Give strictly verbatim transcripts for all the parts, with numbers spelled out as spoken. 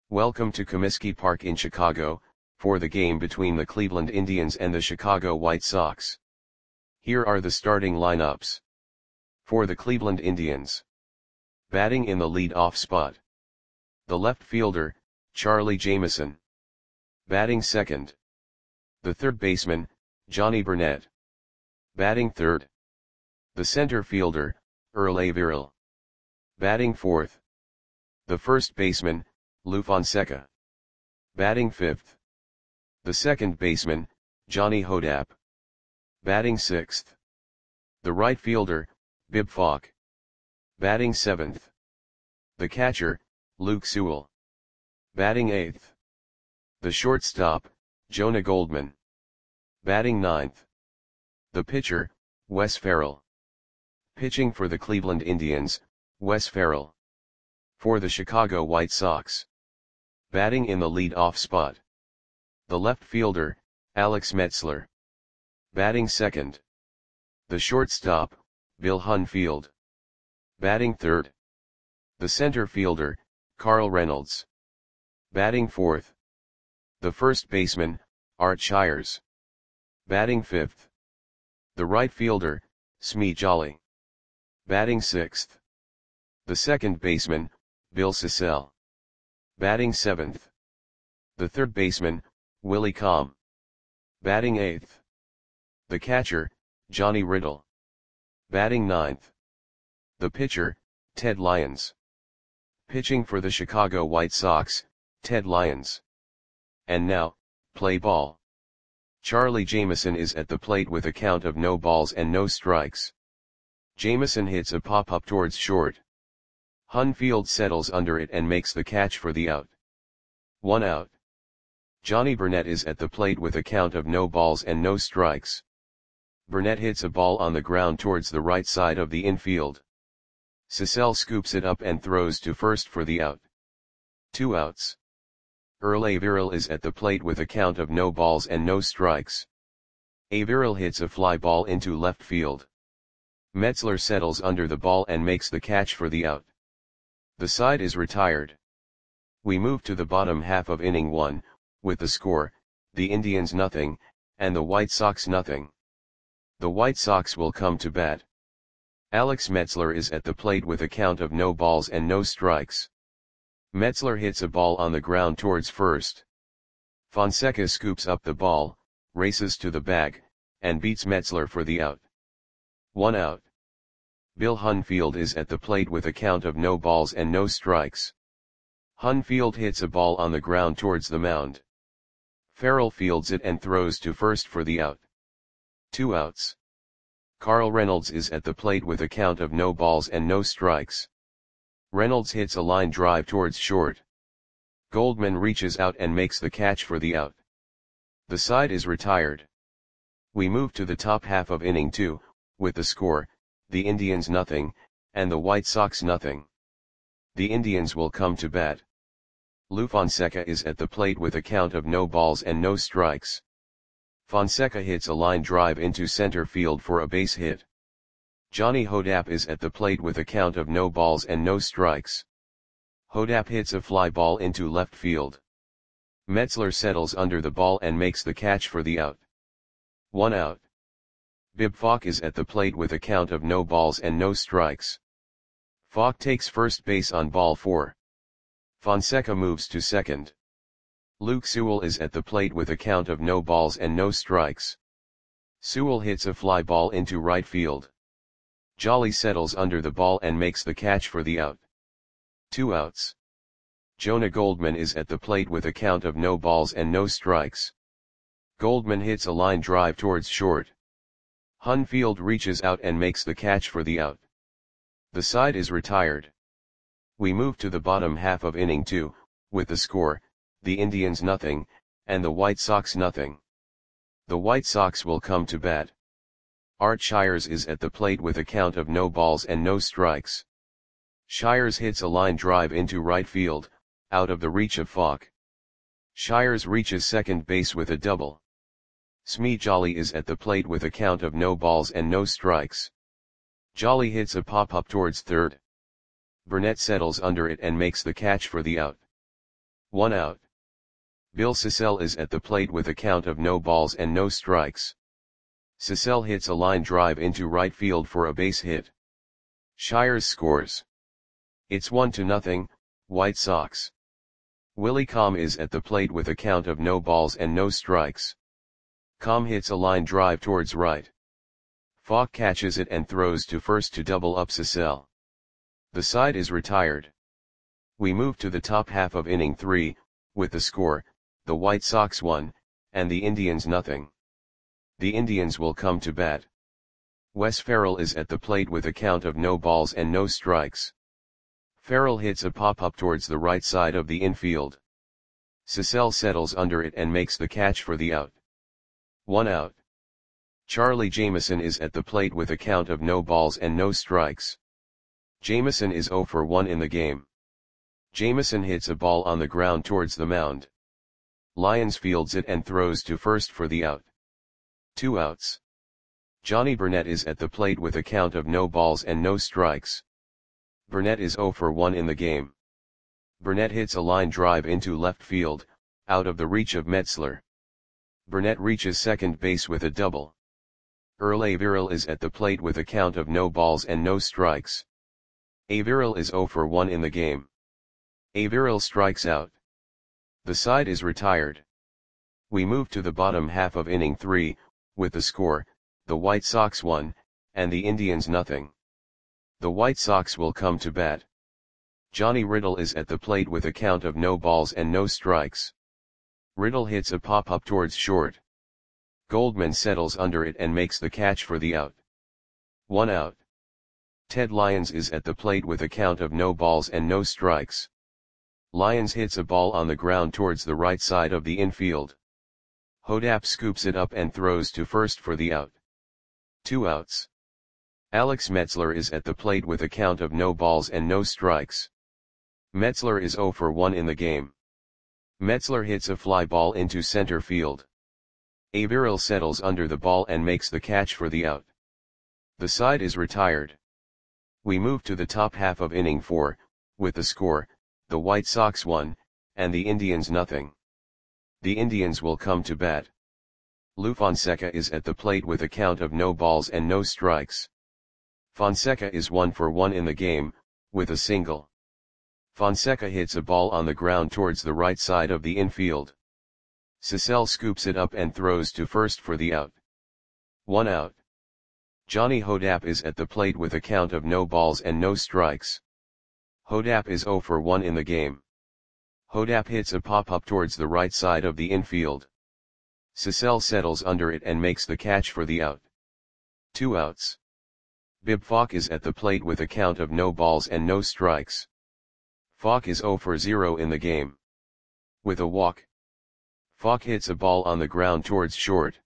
Welcome to Comiskey Park in Chicago, for the game between the Cleveland Indians and the Chicago White Sox. Here are the starting lineups. For the Cleveland Indians. Batting in the lead-off spot. The left fielder, Charlie Jameson. Batting second. The third baseman, Johnny Burnett. Batting third. The center fielder, Earl Averill. Batting fourth. The first baseman, Lou Fonseca. Batting fifth. The second baseman, Johnny Hodapp. Batting sixth. The right fielder, Bib Falk. Batting seventh. The catcher, Luke Sewell. Batting eighth. The shortstop, Jonah Goldman. Batting ninth. The pitcher, Wes Ferrell. Pitching for the Cleveland Indians, Wes Ferrell. For the Chicago White Sox. Batting in the lead-off spot. The left fielder, Alex Metzler. Batting second. The shortstop, Bill Hunfield. Batting third. The center fielder, Carl Reynolds. Batting fourth. The first baseman, Art Shires. Batting fifth. The right fielder, Smee Jolly. Batting sixth. The second baseman, Bill Sissell. Batting seventh. The third baseman, Willie Comm. Batting eighth. The catcher, Johnny Riddle. Batting ninth. The pitcher, Ted Lyons. Pitching for the Chicago White Sox, Ted Lyons. And now, play ball. Charlie Jameson is at the plate with a count of no balls and no strikes. Jameson hits a pop-up towards short. Hunfield settles under it and makes the catch for the out. One out. Johnny Burnett is at the plate with a count of no balls and no strikes. Burnett hits a ball on the ground towards the right side of the infield. Sissell scoops it up and throws to first for the out. Two outs. Earl Averill is at the plate with a count of no balls and no strikes. Averill hits a fly ball into left field. Metzler settles under the ball and makes the catch for the out. The side is retired. We move to the bottom half of inning one, with the score, the Indians nothing, and the White Sox nothing. The White Sox will come to bat. Alex Metzler is at the plate with a count of no balls and no strikes. Metzler hits a ball on the ground towards first. Fonseca scoops up the ball, races to the bag, and beats Metzler for the out. One out. Bill Hunfield is at the plate with a count of no balls and no strikes. Hunfield hits a ball on the ground towards the mound. Ferrell fields it and throws to first for the out. Two outs. Carl Reynolds is at the plate with a count of no balls and no strikes. Reynolds hits a line drive towards short. Goldman reaches out and makes the catch for the out. The side is retired. We move to the top half of inning two, with the score, the Indians nothing, and the White Sox nothing. The Indians will come to bat. Lou Fonseca is at the plate with a count of no balls and no strikes. Fonseca hits a line drive into center field for a base hit. Johnny Hodapp is at the plate with a count of no balls and no strikes. Hodapp hits a fly ball into left field. Metzler settles under the ball and makes the catch for the out. One out. Bib Falk is at the plate with a count of no balls and no strikes. Falk takes first base on ball four. Fonseca moves to second. Luke Sewell is at the plate with a count of no balls and no strikes. Sewell hits a fly ball into right field. Jolly settles under the ball and makes the catch for the out. Two outs. Jonah Goldman is at the plate with a count of no balls and no strikes. Goldman hits a line drive towards short. Hunfield reaches out and makes the catch for the out. The side is retired. We move to the bottom half of inning two, with the score, the Indians nothing, and the White Sox nothing. The White Sox will come to bat. Art Shires is at the plate with a count of no balls and no strikes. Shires hits a line drive into right field, out of the reach of Falk. Shires reaches second base with a double. Smee Jolly is at the plate with a count of no balls and no strikes. Jolly hits a pop-up towards third. Burnett settles under it and makes the catch for the out. one out. Bill Sissell is at the plate with a count of no balls and no strikes. Sissell hits a line drive into right field for a base hit. Shires scores. It's one to nothing, White Sox. Willie Comm is at the plate with a count of no balls and no strikes. Comm hits a line drive towards right. Falk catches it and throws to first to double up Sissell. The side is retired. We move to the top half of inning three, with the score, the White Sox one, and the Indians nothing. The Indians will come to bat. Wes Ferrell is at the plate with a count of no balls and no strikes. Ferrell hits a pop-up towards the right side of the infield. Sissell settles under it and makes the catch for the out. One out. Charlie Jameson is at the plate with a count of no balls and no strikes. Jameson is oh for one in the game. Jameson hits a ball on the ground towards the mound. Lyons fields it and throws to first for the out. Two outs. Johnny Burnett is at the plate with a count of no balls and no strikes. Burnett is oh for one in the game. Burnett hits a line drive into left field, out of the reach of Metzler. Burnett reaches second base with a double. Earl Averill is at the plate with a count of no balls and no strikes. Averill is oh for one in the game. Averill strikes out. The side is retired. We move to the bottom half of inning three, with the score, the White Sox one, and the Indians nothing. The White Sox will come to bat. Johnny Riddle is at the plate with a count of no balls and no strikes. Riddle hits a pop-up towards short. Goldman settles under it and makes the catch for the out. One out. Ted Lyons is at the plate with a count of no balls and no strikes. Lyons hits a ball on the ground towards the right side of the infield. Hodap scoops it up and throws to first for the out. Two outs. Alex Metzler is at the plate with a count of no balls and no strikes. Metzler is oh for one in the game. Metzler hits a fly ball into center field. Averill settles under the ball and makes the catch for the out. The side is retired. We move to the top half of inning four, with the score, the White Sox one, and the Indians nothing. The Indians will come to bat. Lou Fonseca is at the plate with a count of no balls and no strikes. Fonseca is one for one in the game, with a single. Fonseca hits a ball on the ground towards the right side of the infield. Sissell scoops it up and throws to first for the out. One out. Johnny Hodap is at the plate with a count of no balls and no strikes. Hodap is oh for one in the game. Hodap hits a pop-up towards the right side of the infield. Sissell settles under it and makes the catch for the out. Two outs. Bib Falk is at the plate with a count of no balls and no strikes. Falk is oh for zero in the game. With a walk. Falk hits a ball on the ground towards short.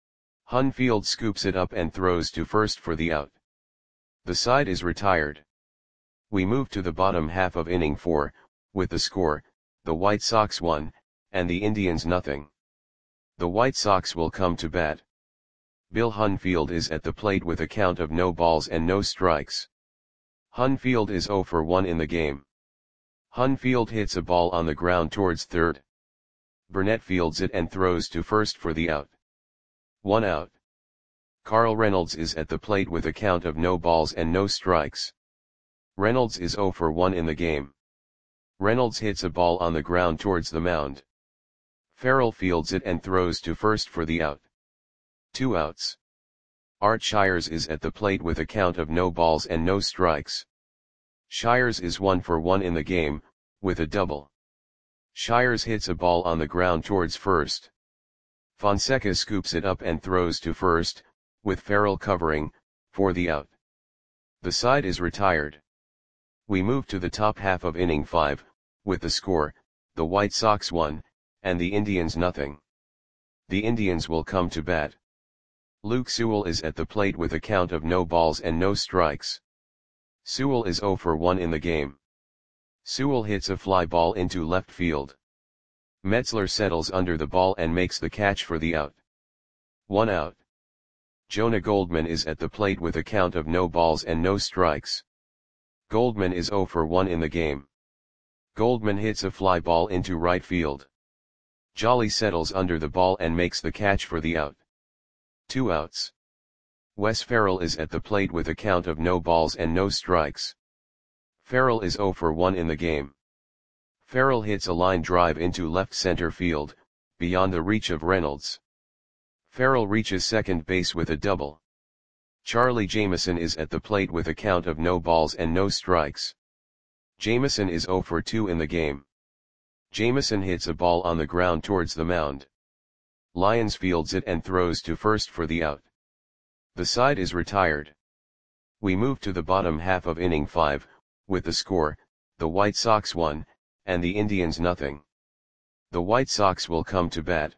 Hunfield scoops it up and throws to first for the out. The side is retired. We move to the bottom half of inning four, with the score, the White Sox one, and the Indians nothing. The White Sox will come to bat. Bill Hunfield is at the plate with a count of no balls and no strikes. Hunfield is oh for one in the game. Hunfield hits a ball on the ground towards third. Burnett fields it and throws to first for the out. One out. Carl Reynolds is at the plate with a count of no balls and no strikes. Reynolds is oh for one in the game. Reynolds hits a ball on the ground towards the mound. Ferrell fields it and throws to first for the out. Two outs. Art Shires is at the plate with a count of no balls and no strikes. Shires is one for one in the game, with a double. Shires hits a ball on the ground towards first. Fonseca scoops it up and throws to first, with Ferrell covering, for the out. The side is retired. We move to the top half of inning five, with the score, the White Sox one, and the Indians nothing. The Indians will come to bat. Luke Sewell is at the plate with a count of no balls and no strikes. Sewell is oh for one in the game. Sewell hits a fly ball into left field. Metzler settles under the ball and makes the catch for the out. One out. Jonah Goldman is at the plate with a count of no balls and no strikes. Goldman is oh for one in the game. Goldman hits a fly ball into right field. Jolly settles under the ball and makes the catch for the out. Two outs. Wes Ferrell is at the plate with a count of no balls and no strikes. Ferrell is oh for one in the game. Ferrell hits a line drive into left center field, beyond the reach of Reynolds. Ferrell reaches second base with a double. Charlie Jameson is at the plate with a count of no balls and no strikes. Jameson is oh for two in the game. Jameson hits a ball on the ground towards the mound. Lyons fields it and throws to first for the out. The side is retired. We move to the bottom half of inning five, with the score, the White Sox one, and the Indians nothing. The White Sox will come to bat.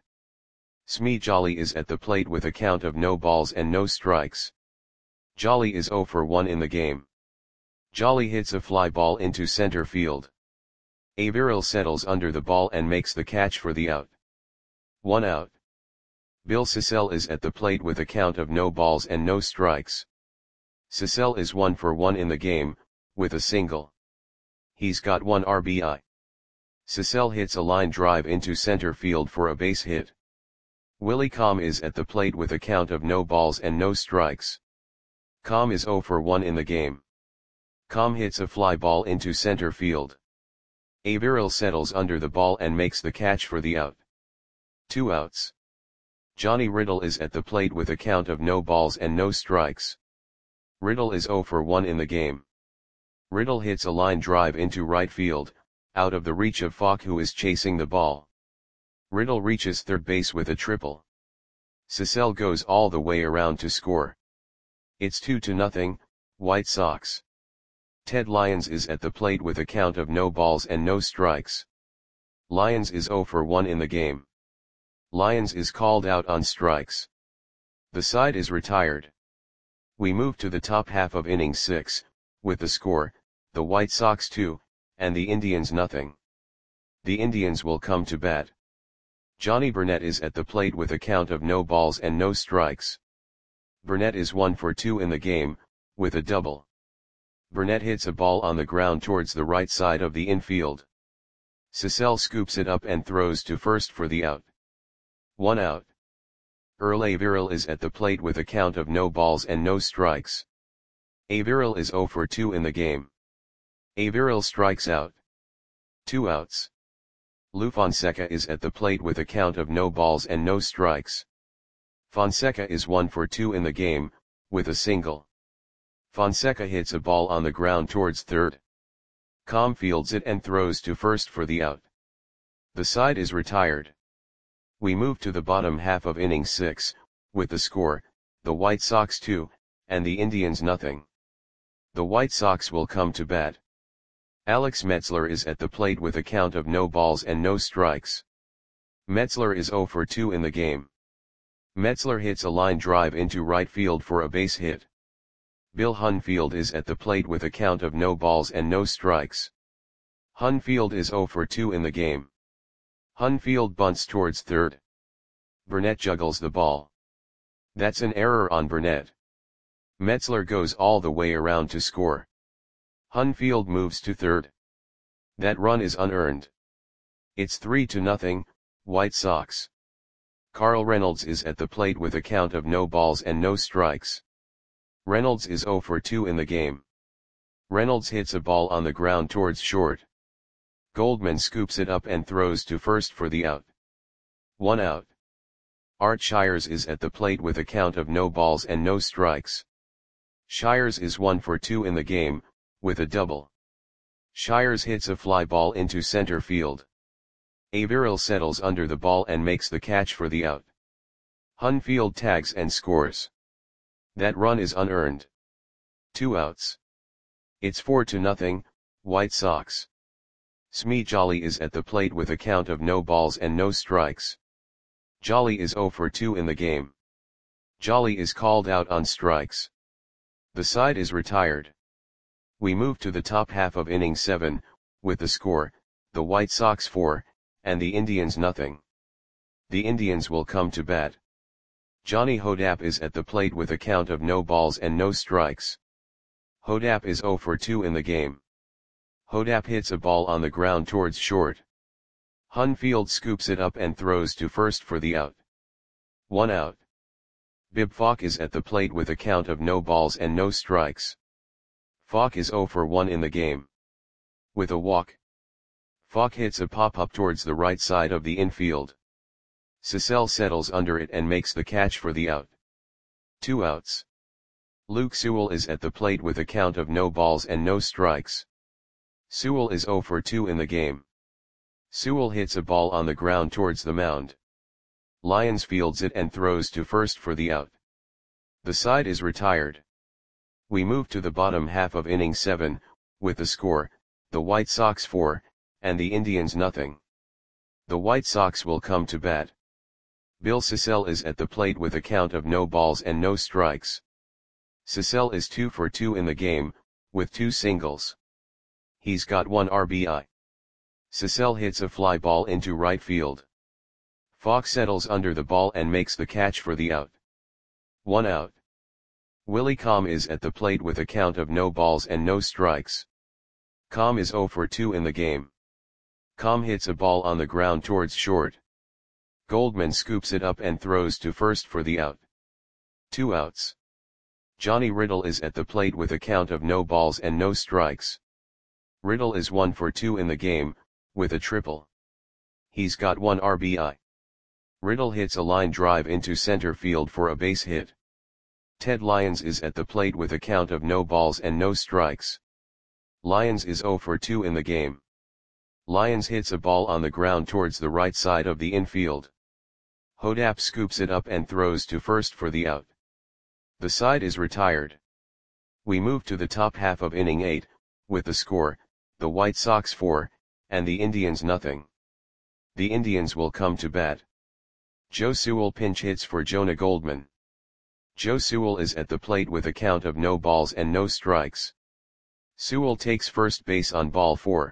Smee Jolly is at the plate with a count of no balls and no strikes. Jolly is oh for one in the game. Jolly hits a fly ball into center field. Averill settles under the ball and makes the catch for the out. One out. Bill Sissell is at the plate with a count of no balls and no strikes. Sissell is one for one in the game, with a single. He's got one R B I. Sissell hits a line drive into center field for a base hit. Willie Comm is at the plate with a count of no balls and no strikes. Comm is oh for one in the game. Comm hits a fly ball into center field. Averill settles under the ball and makes the catch for the out. Two outs. Johnny Riddle is at the plate with a count of no balls and no strikes. Riddle is oh for one in the game. Riddle hits a line drive into right field, out of the reach of Falk, who is chasing the ball. Riddle reaches third base with a triple. Sissell goes all the way around to score. It's two to nothing, White Sox. Ted Lyons is at the plate with a count of no balls and no strikes. Lyons is oh for one in the game. Lyons is called out on strikes. The side is retired. We move to the top half of inning six, with the score, the White Sox two, and the Indians nothing. The Indians will come to bat. Johnny Burnett is at the plate with a count of no balls and no strikes. Burnett is one for two in the game, with a double. Burnett hits a ball on the ground towards the right side of the infield. Sissell scoops it up and throws to first for the out. One out. Earl Averill is at the plate with a count of no balls and no strikes. Averill is oh for two in the game. Averill strikes out. Two outs. Lou Fonseca is at the plate with a count of no balls and no strikes. Fonseca is one for two in the game, with a single. Fonseca hits a ball on the ground towards third. Comm fields it and throws to first for the out. The side is retired. We move to the bottom half of inning six, with the score, the White Sox two, and the Indians nothing. The White Sox will come to bat. Alex Metzler is at the plate with a count of no balls and no strikes. Metzler is oh for two in the game. Metzler hits a line drive into right field for a base hit. Bill Hunfield is at the plate with a count of no balls and no strikes. Hunfield is oh for two in the game. Hunfield bunts towards third. Burnett juggles the ball. That's an error on Burnett. Metzler goes all the way around to score. Hunfield moves to third. That run is unearned. It's three to nothing, White Sox. Carl Reynolds is at the plate with a count of no balls and no strikes. Reynolds is oh for two in the game. Reynolds hits a ball on the ground towards short. Goldman scoops it up and throws to first for the out. One out. Art Shires is at the plate with a count of no balls and no strikes. Shires is one for two in the game, with a double. Shires hits a fly ball into center field. Averill settles under the ball and makes the catch for the out. Hunfield tags and scores. That run is unearned. Two outs. It's four to nothing, White Sox. Smee Jolly is at the plate with a count of no balls and no strikes. Jolly is oh for two in the game. Jolly is called out on strikes. The side is retired. We move to the top half of inning seven, with the score, the White Sox four, and the Indians nothing. The Indians will come to bat. Johnny Hodapp is at the plate with a count of no balls and no strikes. Hodapp is oh for two in the game. Hodap hits a ball on the ground towards short. Hunfield scoops it up and throws to first for the out. One out. Bib Falk is at the plate with a count of no balls and no strikes. Falk is zero for one in the game. With a walk, Falk hits a pop-up towards the right side of the infield. Cecil settles under it and makes the catch for the out. Two outs. Luke Sewell is at the plate with a count of no balls and no strikes. Sewell is zero for two in the game. Sewell hits a ball on the ground towards the mound. Lyons fields it and throws to first for the out. The side is retired. We move to the bottom half of inning seven, with the score, the White Sox four, and the Indians nothing. The White Sox will come to bat. Bill Cecil is at the plate with a count of no balls and no strikes. Cecil is two for two in the game, with two singles. He's got one R B I. Cecil hits a fly ball into right field. Falk settles under the ball and makes the catch for the out. One out. Willie Com is at the plate with a count of no balls and no strikes. Com is zero for two in the game. Com hits a ball on the ground towards short. Goldman scoops it up and throws to first for the out. Two outs. Johnny Riddle is at the plate with a count of no balls and no strikes. Riddle is one for two in the game, with a triple. He's got one R B I. Riddle hits a line drive into center field for a base hit. Ted Lyons is at the plate with a count of no balls and no strikes. Lyons is zero for two in the game. Lyons hits a ball on the ground towards the right side of the infield. Hodap scoops it up and throws to first for the out. The side is retired. We move to the top half of inning eight, with the score, the White Sox four, and the Indians nothing. The Indians will come to bat. Joe Sewell pinch hits for Jonah Goldman. Joe Sewell is at the plate with a count of no balls and no strikes. Sewell takes first base on ball four.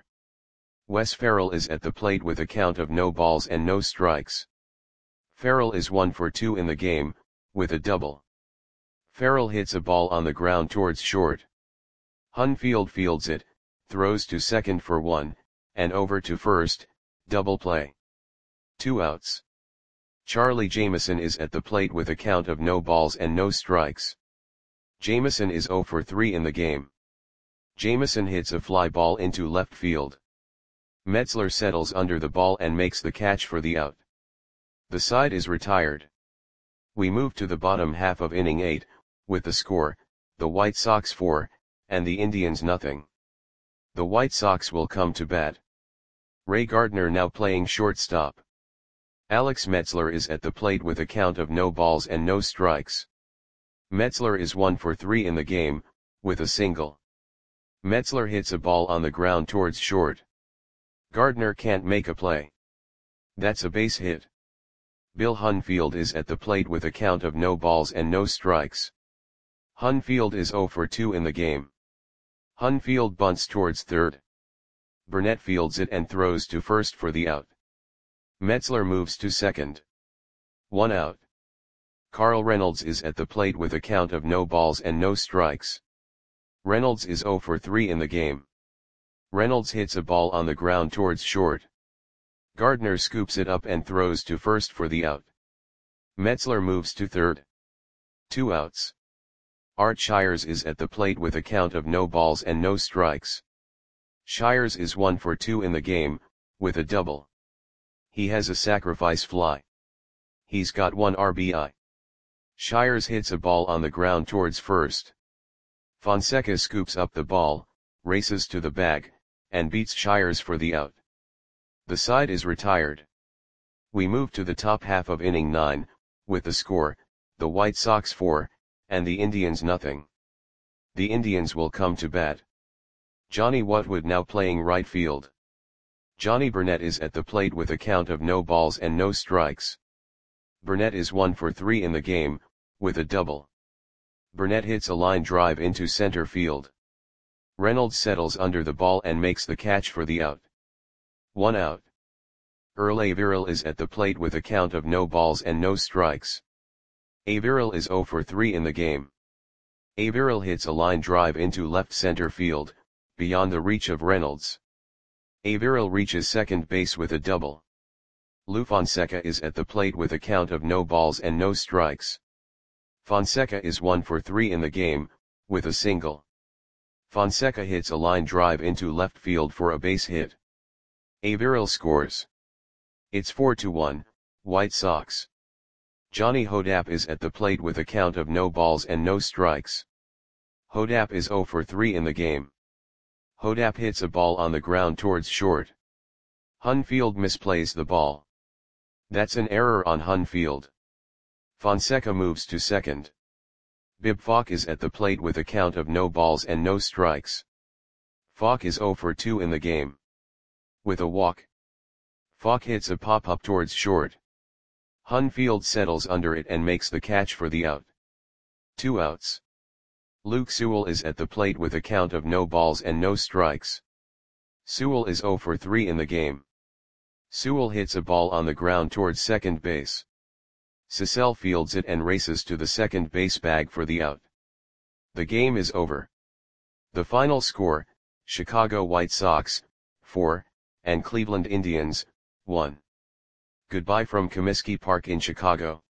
Wes Farrell is at the plate with a count of no balls and no strikes. Farrell is one for two in the game, with a double. Farrell hits a ball on the ground towards short. Hunfield fields it, throws to second for one, and over to first, double play. Two outs. Charlie Jameson is at the plate with a count of no balls and no strikes. Jameson is zero for three in the game. Jameson hits a fly ball into left field. Metzler settles under the ball and makes the catch for the out. The side is retired. We move to the bottom half of inning eight, with the score, the White Sox four, and the Indians nothing. The White Sox will come to bat. Ray Gardner now playing shortstop. Alex Metzler is at the plate with a count of no balls and no strikes. Metzler is one for three in the game, with a single. Metzler hits a ball on the ground towards short. Gardner can't make a play. That's a base hit. Bill Hunfield is at the plate with a count of no balls and no strikes. Hunfield is zero for two in the game. Hunfield bunts towards third. Burnett fields it and throws to first for the out. Metzler moves to second. One out. Carl Reynolds is at the plate with a count of no balls and no strikes. Reynolds is zero for three in the game. Reynolds hits a ball on the ground towards short. Gardner scoops it up and throws to first for the out. Metzler moves to third. Two outs. Art Shires is at the plate with a count of no balls and no strikes. Shires is one for two in the game, with a double. He has a sacrifice fly. He's got one R B I. Shires hits a ball on the ground towards first. Fonseca scoops up the ball, races to the bag, and beats Shires for the out. The side is retired. We move to the top half of inning nine, with the score, the White Sox four, and the Indians nothing. The Indians will come to bat. Johnny Whatwood now playing right field. Johnny Burnett is at the plate with a count of no balls and no strikes. Burnett is one for three in the game, with a double. Burnett hits a line drive into center field. Reynolds settles under the ball and makes the catch for the out. One out. Earl Averill is at the plate with a count of no balls and no strikes. Averill is zero for three in the game. Averill hits a line drive into left center field, beyond the reach of Reynolds. Averill reaches second base with a double. Lou Fonseca is at the plate with a count of no balls and no strikes. Fonseca is one for three in the game, with a single. Fonseca hits a line drive into left field for a base hit. Averill scores. It's four to one, White Sox. Johnny Hodapp is at the plate with a count of no balls and no strikes. Hodapp is zero for three in the game. Hodapp hits a ball on the ground towards short. Hunfield misplays the ball. That's an error on Hunfield. Fonseca moves to second. Bib Falk is at the plate with a count of no balls and no strikes. Falk is zero for two in the game. With a walk, Falk hits a pop-up towards short. Hunfield settles under it and makes the catch for the out. Two outs. Luke Sewell is at the plate with a count of no balls and no strikes. Sewell is zero for three in the game. Sewell hits a ball on the ground towards second base. Cecil fields it and races to the second base bag for the out. The game is over. The final score, Chicago White Sox, four, and Cleveland Indians, one. Goodbye from Comiskey Park in Chicago.